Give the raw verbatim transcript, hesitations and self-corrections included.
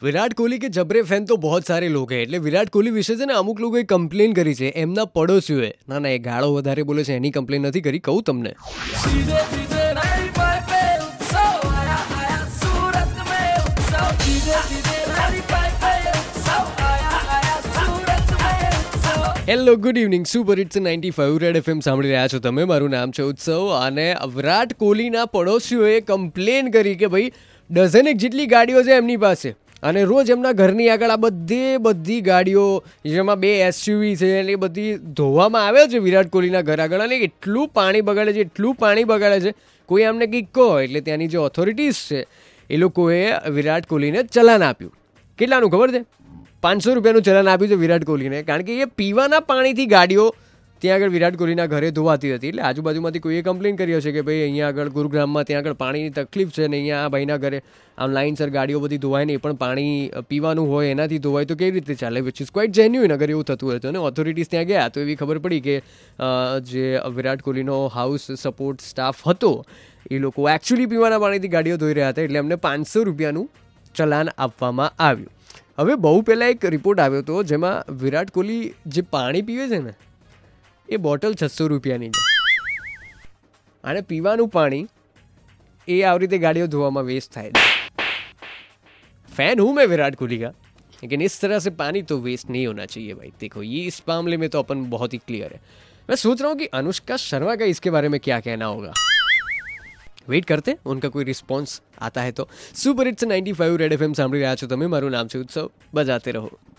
વિરાટ કોહલી કે જબરે ફેન તો बहुत सारे लोग हैं એટલે વિરાટ કોહલી વિશે છે ને અમુક લોકોએ કમ્પ્લેન કરી છે એમના પડોશીઓએ ના ના એ ગાળો વધારે બોલે છે એની કમ્પ્લેન નથી કરી કહું તમને hello good evening super it's ninety five red FM સાંભળી રહ્યા છો તમે મારું નામ છે ઉત્સવ અને વિરાટ કોહલીના પડોશીઓએ કમ્પ્લેન કરી કે ભાઈ ડઝનેક જેટલી ગાડીઓ છે એમની પાસે અને રોજ એમના ઘરની આગળ આ બધી બધી ગાડીઓ જેમાં બે એસયુવી છે એ બધી ધોવામાં આવે છે વિરાટ કોહલીના ઘર આગળ અને એટલું પાણી બગાડે છે એટલું પાણી બગાડે છે કોઈ આમને કંઈક કહો એટલે ત્યાંની જે ઓથોરિટીઝ છે એ લોકોએ વિરાટ કોહલીને ચલાન આપ્યું કેટલાનું ખબર છે પાંચસો રૂપિયાનું ચલાન આપ્યું છે વિરાટ કોહલીને કારણ કે એ પીવાના પાણીથી ગાડીઓ ત્યાં આગળ વિરાટ કોહલીના ઘરે ધોવાતી હતી એટલે આજુબાજુમાંથી કોઈએ કમ્પ્લેન કરી હશે કે ભાઈ અહીંયા આગળ ગુરુગ્રામમાં ત્યાં આગળ પાણીની તકલીફ છે ને અહીંયા આ ભાઈના ઘરે આમ લાઇનસર ગાડીઓ બધી ધોવાય ને એ પણ પાણી પીવાનું હોય એનાથી ધોવાય તો કેવી રીતે ચાલે વિચ ઇઝ ક્વાઇટ જેન્યુઇન અગર એવું થતું હોય તો ને ઓથોરિટીઝ ત્યાં ગયા તો એવી ખબર પડી કે જે વિરાટ કોહલીનો હાઉસ સપોર્ટ સ્ટાફ હતો એ લોકો એકચ્યુઅલી પીવાના પાણીથી ગાડીઓ ધોઈ રહ્યા હતા એટલે એમને પાંચસો રૂપિયાનું ચલાન આપવામાં આવ્યું હવે બહુ પહેલાં એક રિપોર્ટ આવ્યો હતો જેમાં વિરાટ કોહલી જે પાણી પીવે છે ને એ બોટલ છસો રૂપિયાની છે અને પીવાનું પાણી એ આવી રીતે ગાડીઓ ધોવામાં વેસ્ટ થાય છે फैन हूँ मैं विराट कोहली का लेकिन इस तरह से पानी तो वेस्ट नहीं होना चाहिए भाई देखो ये इस मामले में तो अपन बहुत ही क्लियर है मैं सोच रहा हूँ कि अनुष्का शर्मा का इसके बारे में क्या कहना होगा वेट करते हैं उनका कोई रिस्पॉन्स आता है तो super hits ninety five red FM સાંભળી રહ્યા છો તમે મારું નામ છે ઉત્સવ બજાતે રહો